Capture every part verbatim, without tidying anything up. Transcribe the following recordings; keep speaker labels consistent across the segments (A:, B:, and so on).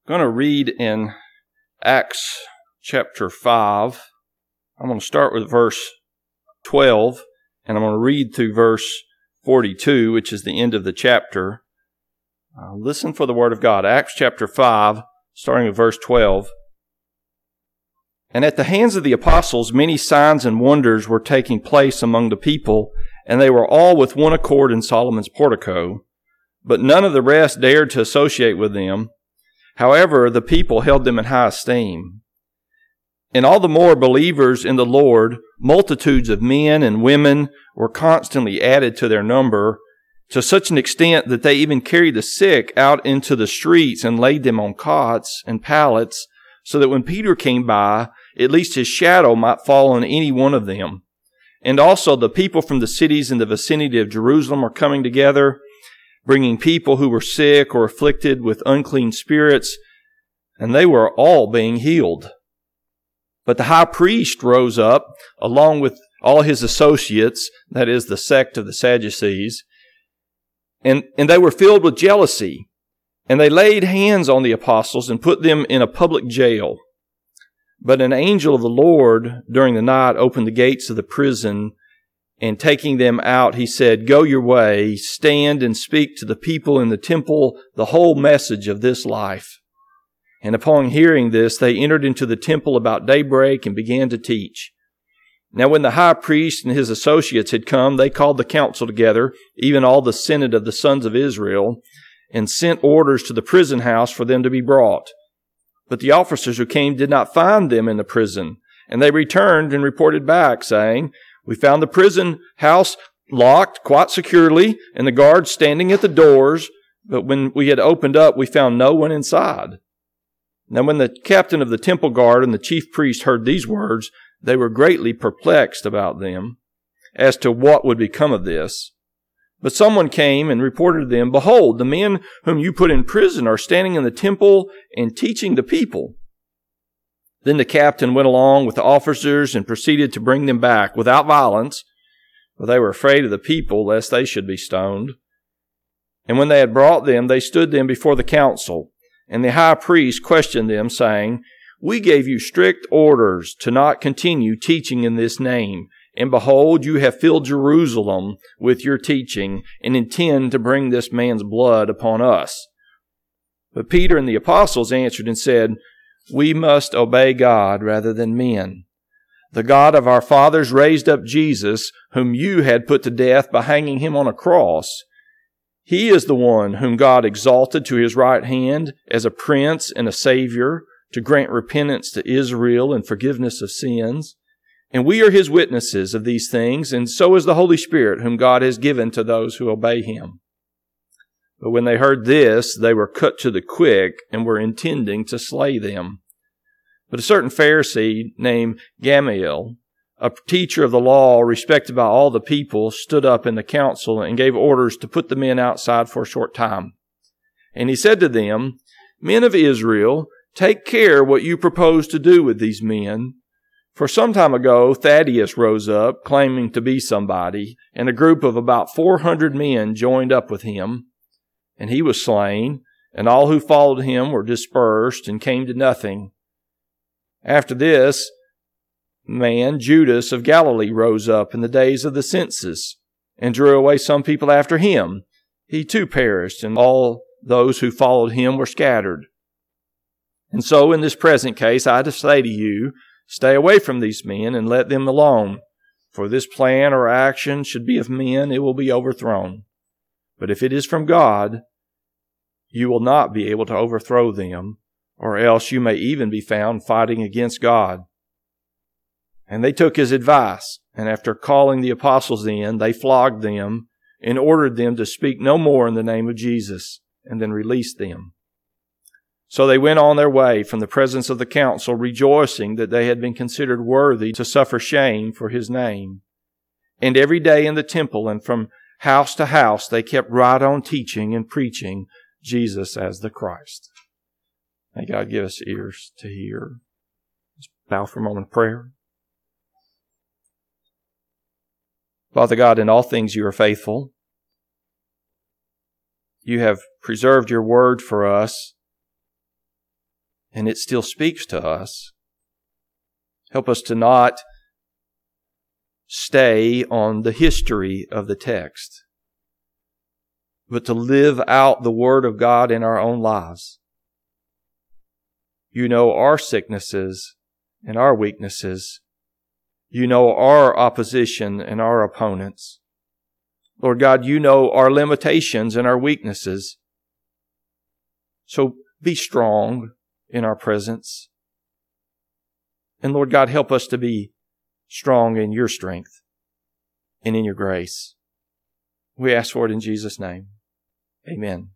A: I'm going to read in Acts chapter five. I'm going to start with verse twelve, and I'm going to read through verse forty-two, which is the end of the chapter. Uh, listen for the word of God. Acts chapter five, starting with verse twelve. And at the hands of the apostles, many signs and wonders were taking place among the people, and they were all with one accord in Solomon's portico. But none of the rest dared to associate with them. However, the people held them in high esteem. And all the more believers in the Lord, multitudes of men and women were constantly added to their number, to such an extent that they even carried the sick out into the streets and laid them on cots and pallets, so that when Peter came by, at least his shadow might fall on any one of them. And also the people from the cities in the vicinity of Jerusalem were coming together, bringing people who were sick or afflicted with unclean spirits, and they were all being healed. But the high priest rose up, along with all his associates, that is, the sect of the Sadducees, and, and they were filled with jealousy. And they laid hands on the apostles and put them in a public jail. But an angel of the Lord during the night opened the gates of the prison, and taking them out, he said, "Go your way, stand and speak to the people in the temple the whole message of this life." And upon hearing this, they entered into the temple about daybreak and began to teach. Now when the high priest and his associates had come, they called the council together, even all the senate of the sons of Israel, and sent orders to the prison house for them to be brought. But the officers who came did not find them in the prison, and they returned and reported back, saying, "We found the prison house locked quite securely, and the guards standing at the doors, but when we had opened up, we found no one inside." Now when the captain of the temple guard and the chief priest heard these words, they were greatly perplexed about them, as to what would become of this. But someone came and reported to them, "Behold, the men whom you put in prison are standing in the temple and teaching the people." Then the captain went along with the officers and proceeded to bring them back without violence, for they were afraid of the people, lest they should be stoned. And when they had brought them, they stood them before the council. And the high priest questioned them, saying, "We gave you strict orders to not continue teaching in this name. And behold, you have filled Jerusalem with your teaching, and intend to bring this man's blood upon us." But Peter and the apostles answered and said, "We must obey God rather than men. The God of our fathers raised up Jesus, whom you had put to death by hanging him on a cross. He is the one whom God exalted to his right hand as a prince and a savior, to grant repentance to Israel and forgiveness of sins. And we are his witnesses of these things, and so is the Holy Spirit, whom God has given to those who obey him." But when they heard this, they were cut to the quick and were intending to slay them. But a certain Pharisee named Gamaliel, a teacher of the law respected by all the people, stood up in the council and gave orders to put the men outside for a short time. And he said to them, "Men of Israel, take care what you propose to do with these men. For some time ago, Thaddeus rose up, claiming to be somebody, and a group of about four hundred men joined up with him. And he was slain, and all who followed him were dispersed and came to nothing. After this man, Judas of Galilee, rose up in the days of the census, and drew away some people after him. He too perished, and all those who followed him were scattered. And so in this present case, I just say to you, stay away from these men and let them alone. For this plan or action should be of men, it will be overthrown. But if it is from God, you will not be able to overthrow them, or else you may even be found fighting against God." And they took his advice, and after calling the apostles in, they flogged them and ordered them to speak no more in the name of Jesus, and then released them. So they went on their way from the presence of the council, rejoicing that they had been considered worthy to suffer shame for his name. And every day in the temple and from house to house they kept right on teaching and preaching Jesus as the Christ. May God give us ears to hear. Let's bow for a moment of prayer. Father God, in all things you are faithful. You have preserved your word for us and it still speaks to us. Help us to not stay on the history of the text, but to live out the Word of God in our own lives. You know our sicknesses and our weaknesses. You know our opposition and our opponents. Lord God, you know our limitations and our weaknesses. So be strong in our presence. And Lord God, help us to be strong in your strength and in your grace. We ask for it in Jesus' name. Amen.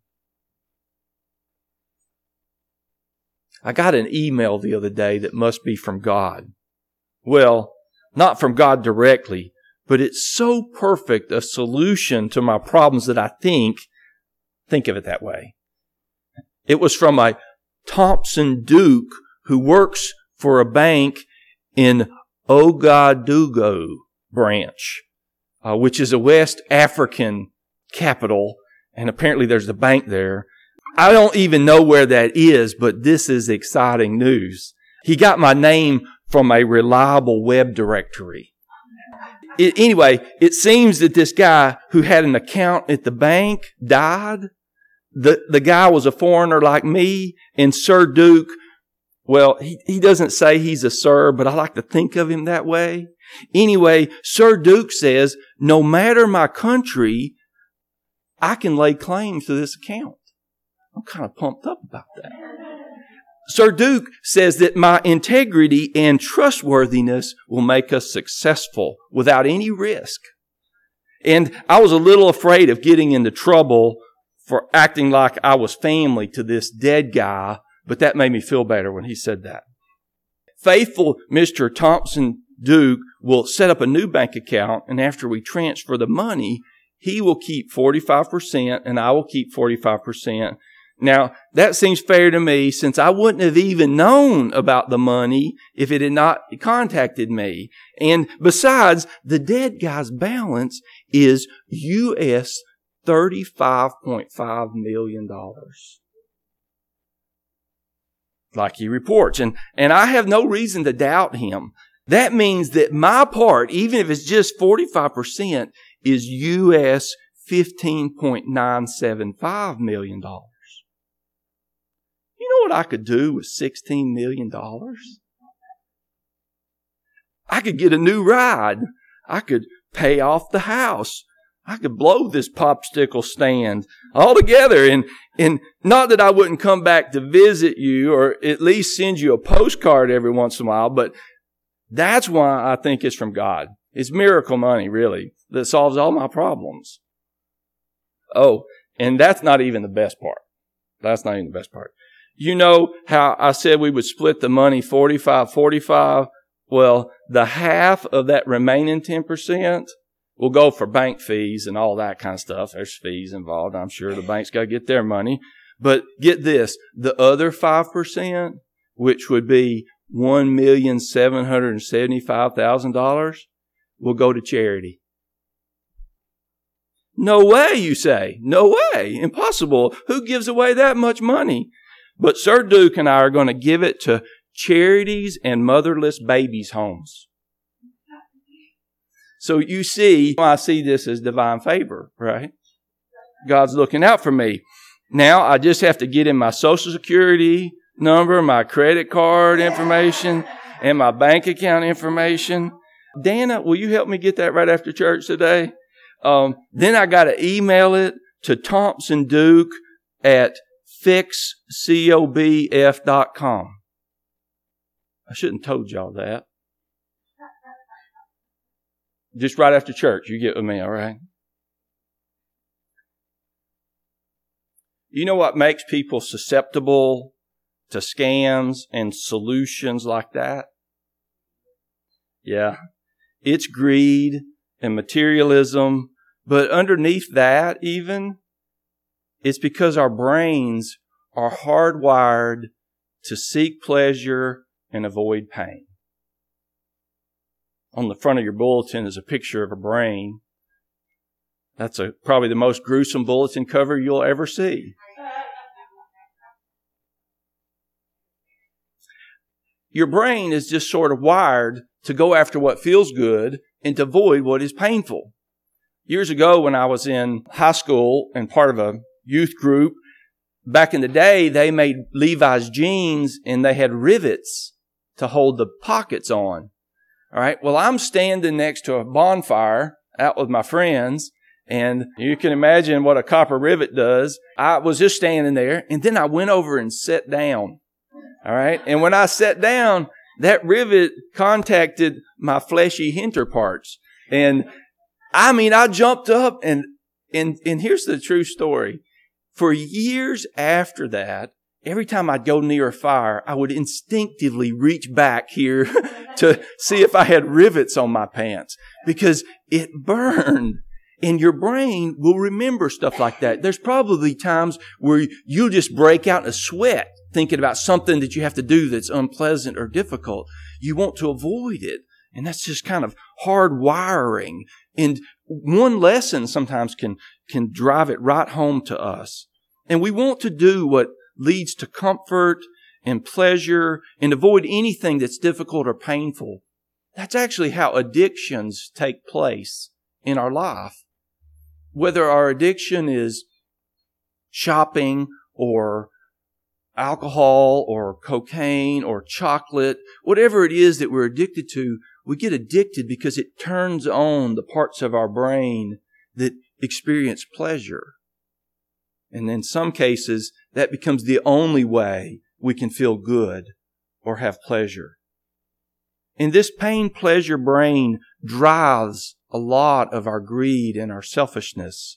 A: I got an email the other day that must be from God. Well, not from God directly, but it's so perfect a solution to my problems that I think, think of it that way. It was from a Thompson Duke who works for a bank in Ouagadougou branch, uh, which is a West African capital, and apparently there's a bank there. I don't even know where that is, but this is exciting news. He got my name from a reliable web directory. It, anyway, it seems that this guy who had an account at the bank died. The, the guy was a foreigner like me, and Sir Duke, well, he, he doesn't say he's a sir, but I like to think of him that way. Anyway, Sir Duke says, no matter my country, I can lay claim to this account. I'm kind of pumped up about that. Sir Duke says that my integrity and trustworthiness will make us successful without any risk. And I was a little afraid of getting into trouble for acting like I was family to this dead guy, but that made me feel better when he said that. Faithful Mister Thompson Duke will set up a new bank account, and after we transfer the money, he will keep forty-five percent and I will keep forty-five percent. Now, that seems fair to me since I wouldn't have even known about the money if it had not contacted me. And besides, the dead guy's balance is U S thirty-five point five million dollars. Like he reports. And, and I have no reason to doubt him. That means that my part, even if it's just forty-five percent, is U S fifteen point nine seven five million dollars. You know what I could do with sixteen million dollars? I could get a new ride. I could pay off the house. I could blow this popsicle stand altogether. And, and not that I wouldn't come back to visit you or at least send you a postcard every once in a while, but that's why I think it's from God. It's miracle money, really, that solves all my problems. Oh, and that's not even the best part. That's not even the best part. You know how I said we would split the money forty-five forty-five? Well, the half of that remaining ten percent will go for bank fees and all that kind of stuff. There's fees involved. I'm sure the bank's got to get their money. But get this, the other five percent, which would be one million seven hundred seventy-five thousand dollars, will go to charity. No way, you say. No way. Impossible. Who gives away that much money? But Sir Duke and I are going to give it to charities and motherless babies' homes. So you see, I see this as divine favor, right? God's looking out for me. Now I just have to get in my Social Security number, my credit card information, and my bank account information. Dana, will you help me get that right after church today? Um, then I got to email it to Thompson Duke at fix cob f dot com. I shouldn't have told y'all that. Just right after church, you get with me, all right? You know what makes people susceptible to scams and solutions like that? Yeah, it's greed and materialism, but underneath that even, it's because our brains are hardwired to seek pleasure and avoid pain. On the front of your bulletin is a picture of a brain. That's a, probably the most gruesome bulletin cover you'll ever see. your brain is just sort of wired to go after what feels good and to avoid what is painful. Years ago when I was in high school and part of a youth group, back in the day, they made Levi's jeans and they had rivets to hold the pockets on. All right. Well, I'm standing next to a bonfire out with my friends, and you can imagine what a copper rivet does. I was just standing there, and then I went over and sat down. All right. And when I sat down, that rivet contacted my fleshy hinter parts. And I mean, I jumped up and, and, and here's the true story. For years after that, every time I'd go near a fire, I would instinctively reach back here to see if I had rivets on my pants because it burned. And your brain will remember stuff like that. There's probably times where you'll just break out in a sweat thinking about something that you have to do that's unpleasant or difficult. You want to avoid it. And that's just kind of hard wiring. And one lesson sometimes can, can drive it right home to us. And we want to do what leads to comfort and pleasure and avoid anything that's difficult or painful. That's actually how addictions take place in our life. Whether our addiction is shopping or alcohol or cocaine or chocolate, whatever it is that we're addicted to, we get addicted because it turns on the parts of our brain that experience pleasure. And in some cases, that becomes the only way we can feel good or have pleasure. And this pain-pleasure brain drives a lot of our greed and our selfishness.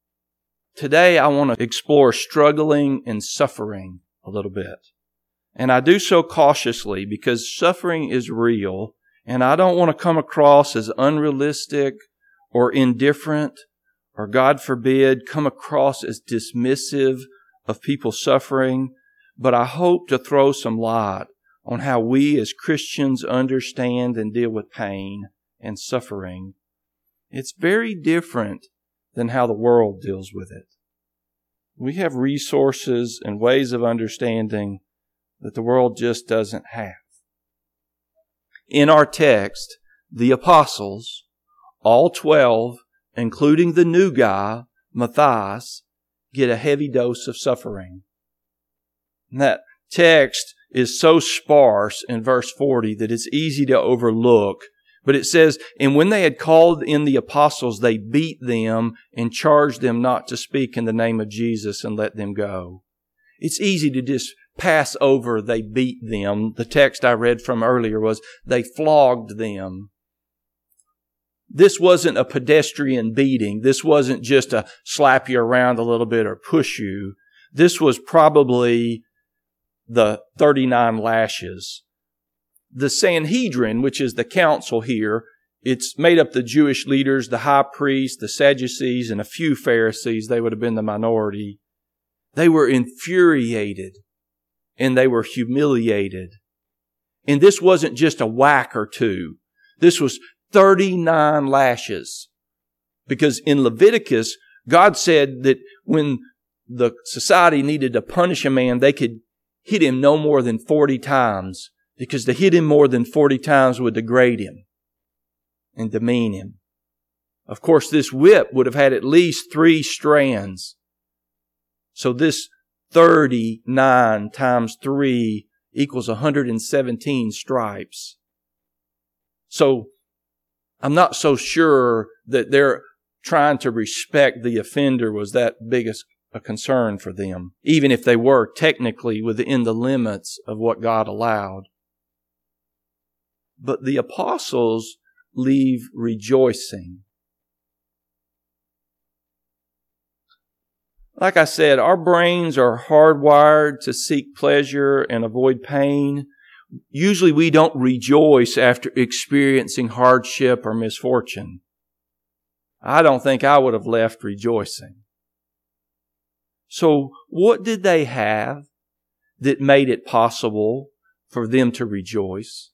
A: Today, I want to explore struggling and suffering a little bit. And I do so cautiously because suffering is real, and I don't want to come across as unrealistic or indifferent or, God forbid, come across as dismissive of people suffering. But I hope to throw some light on how we as Christians understand and deal with pain and suffering. It's very different than how the world deals with it. We have resources and ways of understanding that the world just doesn't have. In our text, the apostles, all twelve, including the new guy, Matthias, get a heavy dose of suffering. And that text is so sparse in verse forty that it's easy to overlook. But it says, and when they had called in the apostles, they beat them and charged them not to speak in the name of Jesus and let them go. It's easy to just pass over they beat them. The text I read from earlier was they flogged them. This wasn't a pedestrian beating. This wasn't just a slap you around a little bit or push you. This was probably the thirty-nine lashes. The Sanhedrin, which is the council here, it's made up the Jewish leaders, the high priest, the Sadducees, and a few Pharisees. They would have been the minority. They were infuriated and they were humiliated. And this wasn't just a whack or two. This was thirty-nine lashes. Because in Leviticus, God said that when the society needed to punish a man, they could hit him no more than forty times. Because to hit him more than forty times would degrade him and demean him. Of course, this whip would have had at least three strands. So this thirty-nine times three equals one hundred seventeen stripes. So I'm not so sure that they're trying to respect the offender was that big a concern for them, even if they were technically within the limits of what God allowed. But the apostles leave rejoicing. Like I said, our brains are hardwired to seek pleasure and avoid pain. Usually we don't rejoice after experiencing hardship or misfortune. I don't think I would have left rejoicing. So what did they have that made it possible for them to rejoice?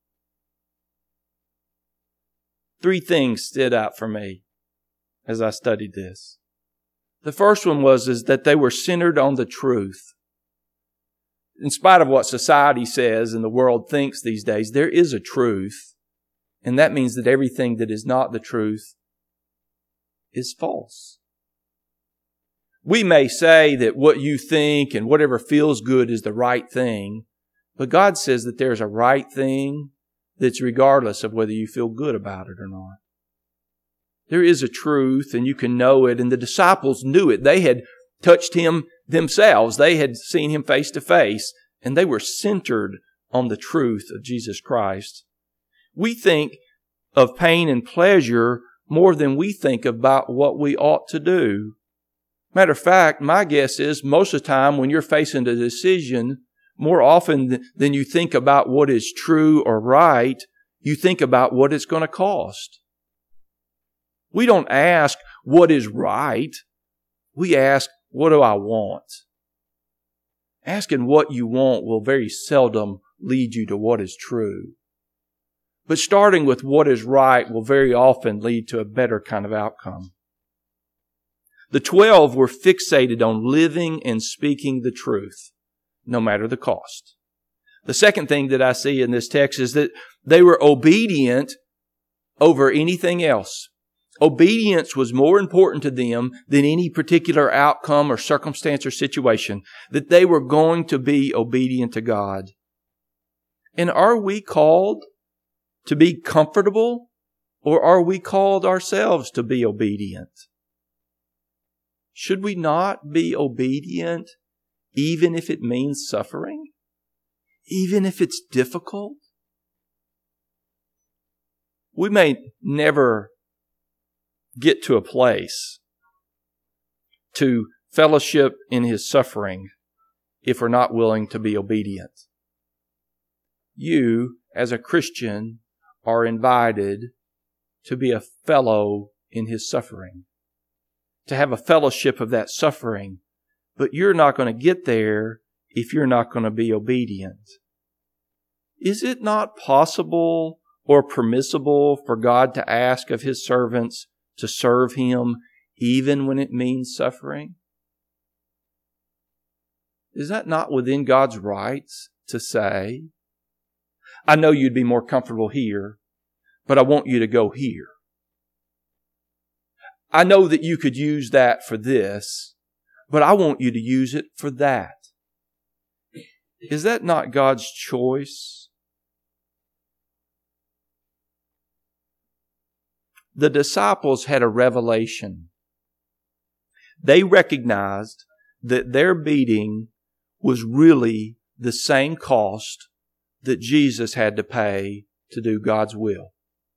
A: Three things stood out for me as I studied this. The first one was is that they were centered on the truth. in spite of what society says and the world thinks these days, there is a truth. And that means that everything that is not the truth is false. We may say that what you think and whatever feels good is the right thing, but God says that there's a right thing that's regardless of whether you feel good about it or not. There is a truth and you can know it, and the disciples knew it. They had touched Him themselves. They had seen Him face to face, and they were centered on the truth of Jesus Christ. We think of pain and pleasure more than we think about what we ought to do. Matter of fact, my guess is most of the time when you're facing a decision, more often than you think about what is true or right, you think about what it's going to cost. We don't ask what is right. We ask, what do I want? Asking what you want will very seldom lead you to what is true. But starting with what is right will very often lead to a better kind of outcome. The twelve were fixated on living and speaking the truth, no matter the cost. The second thing that I see in this text is that they were obedient over anything else. Obedience was more important to them than any particular outcome or circumstance or situation, that they were going to be obedient to God. And are we called to be comfortable, or are we called ourselves to be obedient? Should we not be obedient even if it means suffering? Even if it's difficult? We may never get to a place to fellowship in His suffering if we're not willing to be obedient. You, as a Christian, are invited to be a fellow in His suffering, to have a fellowship of that suffering, but you're not going to get there if you're not going to be obedient. Is it not possible or permissible for God to ask of His servants to serve Him even when it means suffering? Is that not within God's rights to say, I know you'd be more comfortable here, but I want you to go here. I know that you could use that for this, but I want you to use it for that. Is that not God's choice? The disciples had a revelation. They recognized that their beating was really the same cost that Jesus had to pay to do God's will.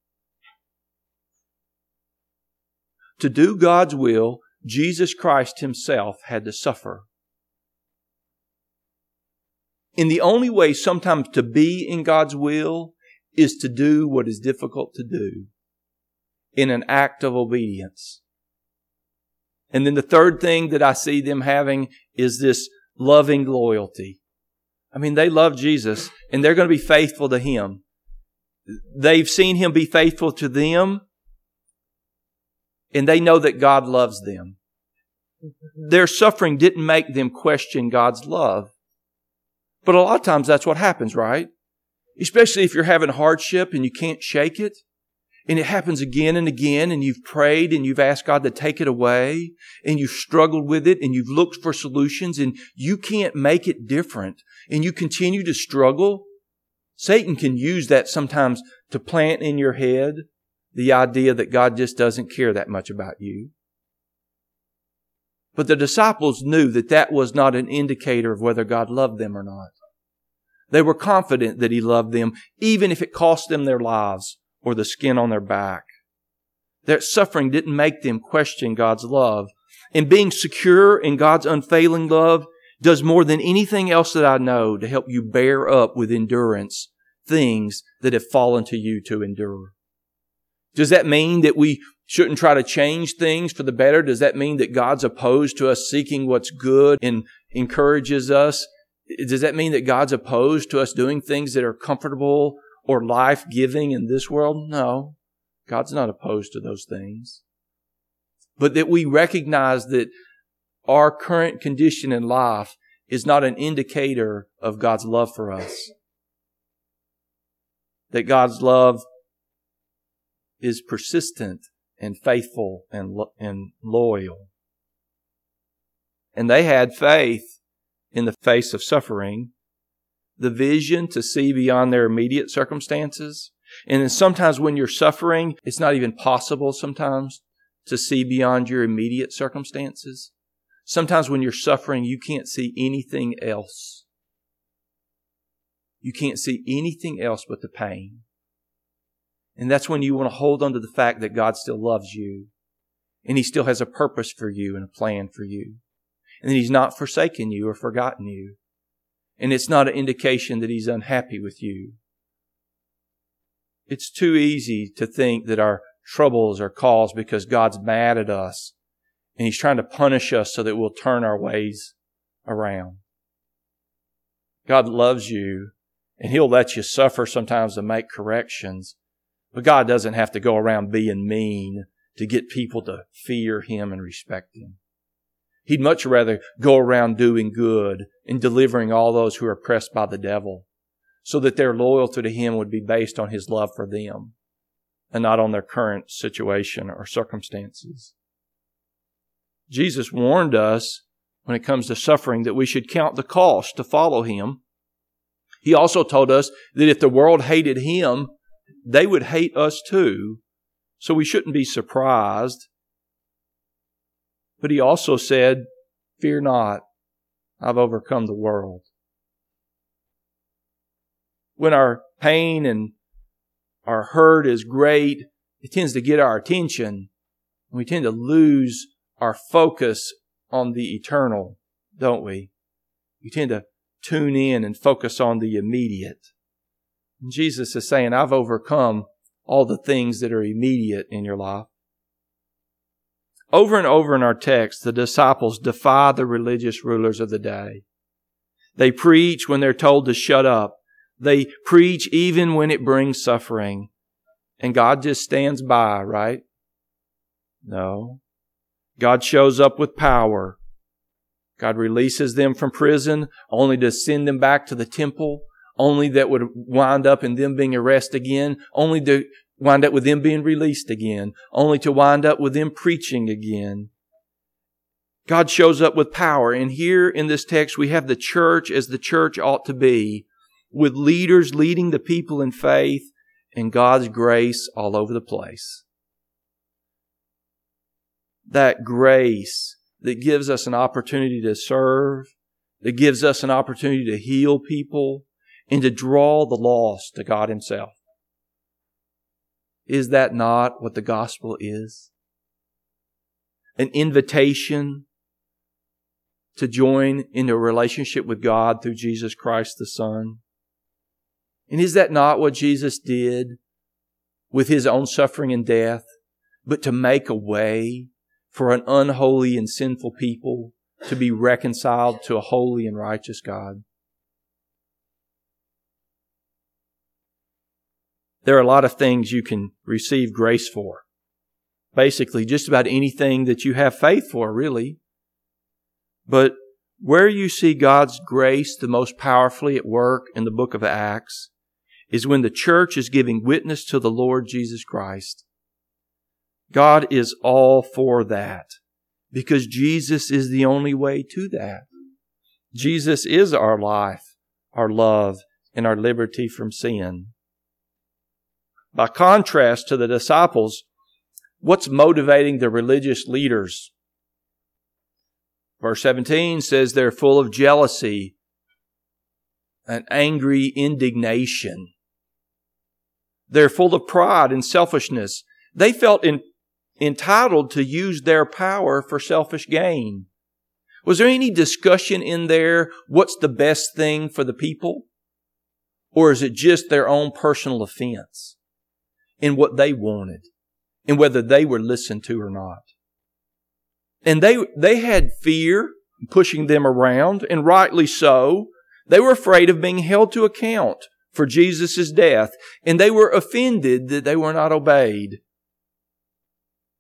A: To do God's will, Jesus Christ Himself had to suffer. And the only way sometimes to be in God's will is to do what is difficult to do in an act of obedience. And then the third thing that I see them having is this loving loyalty. I mean, they love Jesus and they're going to be faithful to Him. They've seen Him be faithful to them, and they know that God loves them. Their suffering didn't make them question God's love. But a lot of times that's what happens, right? Especially if you're having hardship and you can't shake it. And it happens again and again, and you've prayed and you've asked God to take it away, and you've struggled with it and you've looked for solutions, and you can't make it different, and you continue to struggle. Satan can use that sometimes to plant in your head the idea that God just doesn't care that much about you. But the disciples knew that that was not an indicator of whether God loved them or not. They were confident that He loved them, even if it cost them their lives or the skin on their back. Their suffering didn't make them question God's love. And being secure in God's unfailing love does more than anything else that I know to help you bear up with endurance things that have fallen to you to endure. Does that mean that we shouldn't try to change things for the better? Does that mean that God's opposed to us seeking what's good and encourages us? Does that mean that God's opposed to us doing things that are comfortable or life-giving in this world? No. God's not opposed to those things. But that we recognize that our current condition in life is not an indicator of God's love for us. That God's love is persistent and faithful and, lo- and loyal. And they had faith in the face of suffering, the vision to see beyond their immediate circumstances. And then sometimes when you're suffering, it's not even possible sometimes to see beyond your immediate circumstances. Sometimes when you're suffering, you can't see anything else. You can't see anything else but the pain. And that's when you want to hold on to the fact that God still loves you. And He still has a purpose for you and a plan for you. And that He's not forsaken you or forgotten you. And it's not an indication that He's unhappy with you. It's too easy to think that our troubles are caused because God's mad at us and He's trying to punish us so that we'll turn our ways around. God loves you and He'll let you suffer sometimes to make corrections. But God doesn't have to go around being mean to get people to fear Him and respect Him. He'd much rather go around doing good and delivering all those who are oppressed by the devil so that their loyalty to Him would be based on His love for them and not on their current situation or circumstances. Jesus warned us when it comes to suffering that we should count the cost to follow Him. He also told us that if the world hated Him, they would hate us too. So we shouldn't be surprised. But He also said, "Fear not, I've overcome the world." When our pain and our hurt is great, it tends to get our attention. We tend to lose our focus on the eternal, don't we? We tend to tune in and focus on the immediate. And Jesus is saying, I've overcome all the things that are immediate in your life. Over and over in our text, the disciples defy the religious rulers of the day. They preach when they're told to shut up. They preach even when it brings suffering. And God just stands by, right? No. God shows up with power. God releases them from prison only to send them back to the temple, only that would wind up in them being arrested again, only to wind up with them being released again, only to wind up with them preaching again. God shows up with power. And here in this text, we have the church as the church ought to be, with leaders leading the people in faith and God's grace all over the place. That grace that gives us an opportunity to serve, that gives us an opportunity to heal people and to draw the lost to God Himself. Is that not what the gospel is? An invitation to join into a relationship with God through Jesus Christ the Son. And is that not what Jesus did with His own suffering and death, but to make a way for an unholy and sinful people to be reconciled to a holy and righteous God? There are a lot of things you can receive grace for. Basically, just about anything that you have faith for, really. But where you see God's grace the most powerfully at work in the book of Acts is when the church is giving witness to the Lord Jesus Christ. God is all for that because Jesus is the only way to that. Jesus is our life, our love, and our liberty from sin. By contrast to the disciples, what's motivating the religious leaders? Verse seventeen says they're full of jealousy and angry indignation. They're full of pride and selfishness. They felt in, entitled to use their power for selfish gain. Was there any discussion in there, what's the best thing for the people? Or is it just their own personal offense in what they wanted and whether they were listened to or not? And they, they had fear pushing them around, and rightly so. They were afraid of being held to account for Jesus' death, and they were offended that they were not obeyed.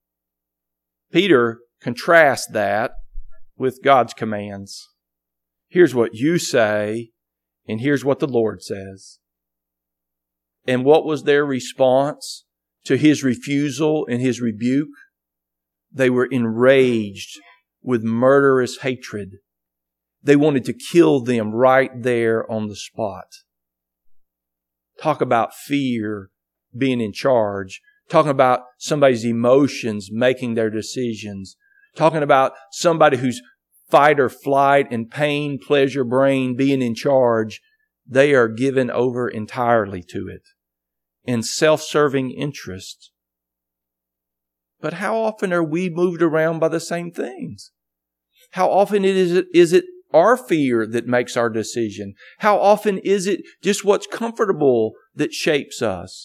A: Peter contrasts that with God's commands. here's what you say, and here's what the Lord says. And what was their response to His refusal and His rebuke? They were enraged with murderous hatred. They wanted to kill them right there on the spot. Talk about fear being in charge. Talking about somebody's emotions making their decisions. Talking about somebody who's fight or flight and pain, pleasure, brain being in charge. They are given over entirely to it in self-serving interest. But how often are we moved around by the same things? How often is it, is it our fear that makes our decision? How often is it just what's comfortable that shapes us?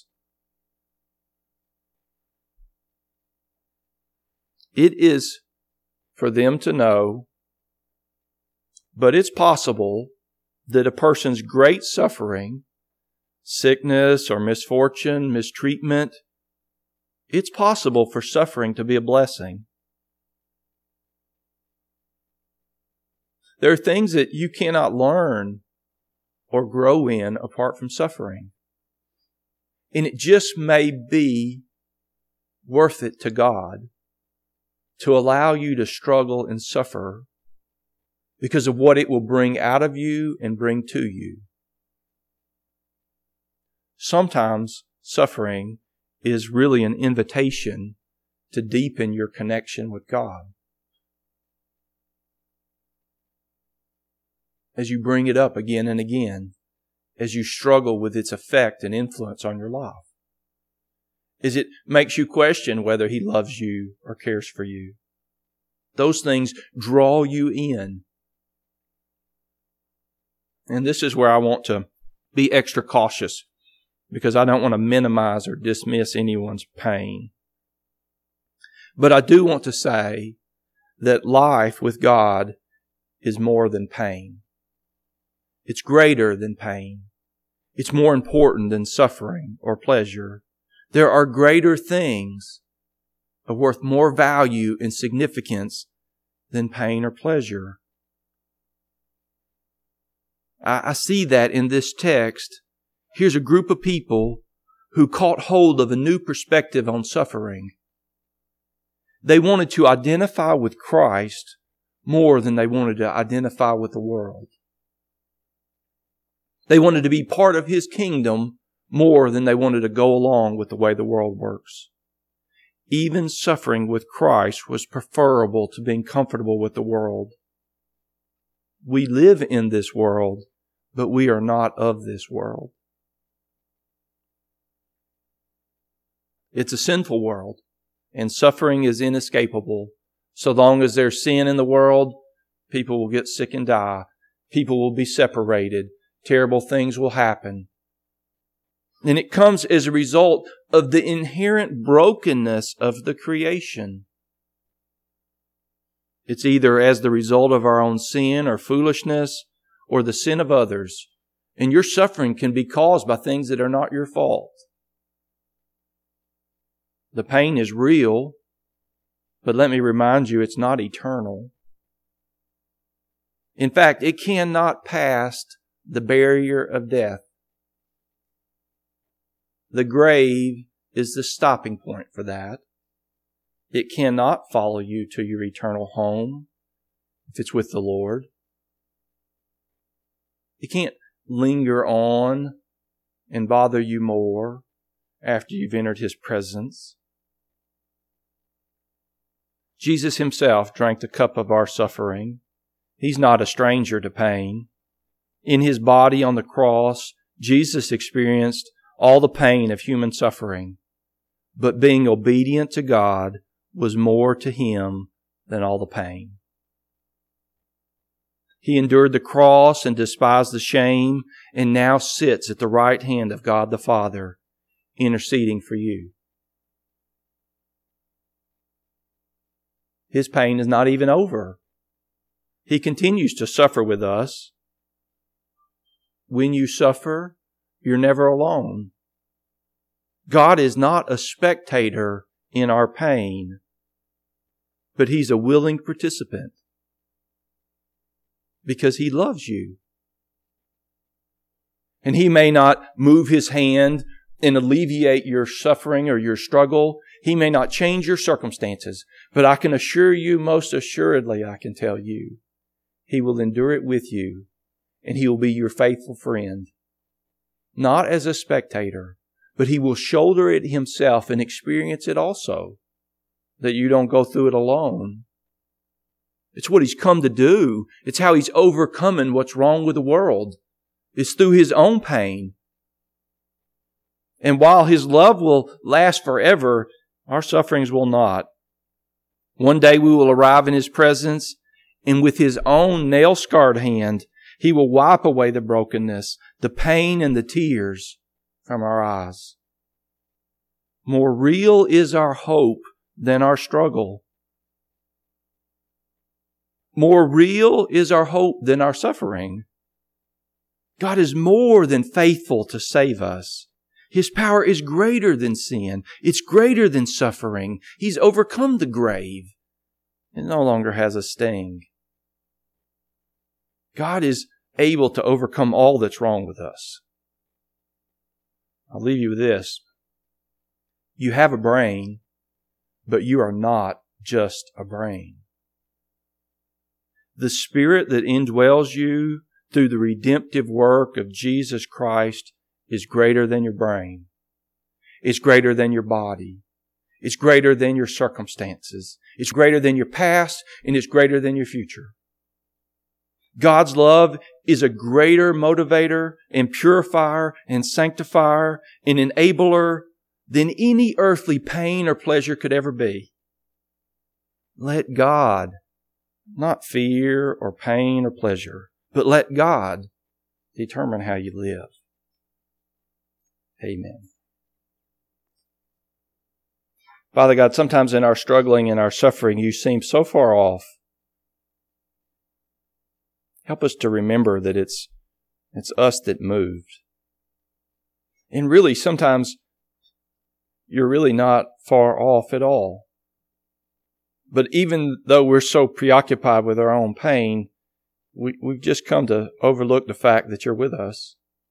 A: It is for them to know, but it's possible that a person's great suffering, sickness or misfortune, mistreatment, it's possible for suffering to be a blessing. There are things that you cannot learn or grow in apart from suffering. And it just may be worth it to God to allow you to struggle and suffer because of what it will bring out of you and bring to you. Sometimes suffering is really an invitation to deepen your connection with God. As you bring it up again and again, as you struggle with its effect and influence on your life, as it makes you question whether He loves you or cares for you. Those things draw you in. And this is where I want to be extra cautious, because I don't want to minimize or dismiss anyone's pain. But I do want to say that life with God is more than pain. It's greater than pain. It's more important than suffering or pleasure. There are greater things of worth more value and significance than pain or pleasure. I, I see that in this text. Here's a group of people who caught hold of a new perspective on suffering. They wanted to identify with Christ more than they wanted to identify with the world. They wanted to be part of His kingdom more than they wanted to go along with the way the world works. Even suffering with Christ was preferable to being comfortable with the world. We live in this world, but we are not of this world. It's a sinful world, and suffering is inescapable. So long as there's sin in the world, people will get sick and die. People will be separated. Terrible things will happen. And it comes as a result of the inherent brokenness of the creation. It's either as the result of our own sin or foolishness or the sin of others. And your suffering can be caused by things that are not your fault. The pain is real, but let me remind you, it's not eternal. In fact, it cannot pass the barrier of death. The grave is the stopping point for that. It cannot follow you to your eternal home if it's with the Lord. It can't linger on and bother you more after you've entered His presence. Jesus Himself drank the cup of our suffering. He's not a stranger to pain. In His body on the cross, Jesus experienced all the pain of human suffering. But being obedient to God was more to Him than all the pain. He endured the cross and despised the shame, and now sits at the right hand of God the Father, interceding for you. His pain is not even over. He continues to suffer with us. When you suffer, you're never alone. God is not a spectator in our pain, but He's a willing participant. because He loves you. And He may not move His hand and alleviate your suffering or your struggle. He may not change your circumstances. But I can assure you, most assuredly I can tell you, He will endure it with you, and He will be your faithful friend. Not as a spectator, but He will shoulder it Himself and experience it also, that you don't go through it alone. It's what He's come to do. It's how He's overcoming what's wrong with the world. It's through His own pain. And while His love will last forever, our sufferings will not. One day we will arrive in His presence, and with His own nail-scarred hand, He will wipe away the brokenness, the pain, and the tears from our eyes. More real is our hope than our struggle. More real is our hope than our suffering. God is more than faithful to save us. His power is greater than sin. It's greater than suffering. He's overcome the grave. It no longer has a sting. God is able to overcome all that's wrong with us. I'll leave you with this. You have a brain, but you are not just a brain. The Spirit that indwells you through the redemptive work of Jesus Christ is greater than your brain. It's greater than your body. It's greater than your circumstances. It's greater than your past, and it's greater than your future. God's love is a greater motivator and purifier and sanctifier and enabler than any earthly pain or pleasure could ever be. Let God, not fear or pain or pleasure, but let God determine how you live. Amen. Father God, sometimes in our struggling and our suffering, You seem so far off. Help us to remember that it's, it's us that moved. And really, sometimes You're really not far off at all. But even though we're so preoccupied with our own pain, we, we've just come to overlook the fact that You're with us.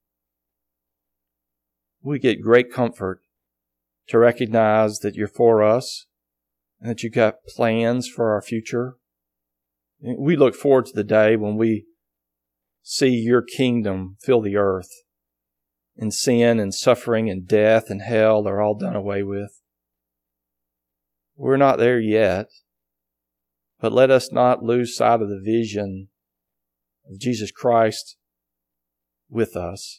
A: We get great comfort to recognize that You're for us and that You've got plans for our future. We look forward to the day when we see Your kingdom fill the earth and sin and suffering and death and hell are all done away with. We're not there yet, but let us not lose sight of the vision of Jesus Christ with us.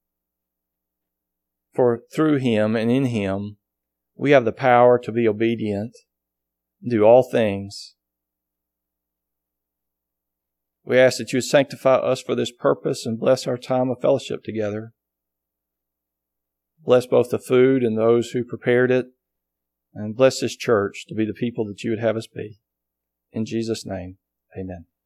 A: For through Him and in Him, we have the power to be obedient, do all things. We ask that You would sanctify us for this purpose and bless our time of fellowship together. Bless both the food and those who prepared it, and bless this church to be the people that You would have us be. In Jesus' name, amen.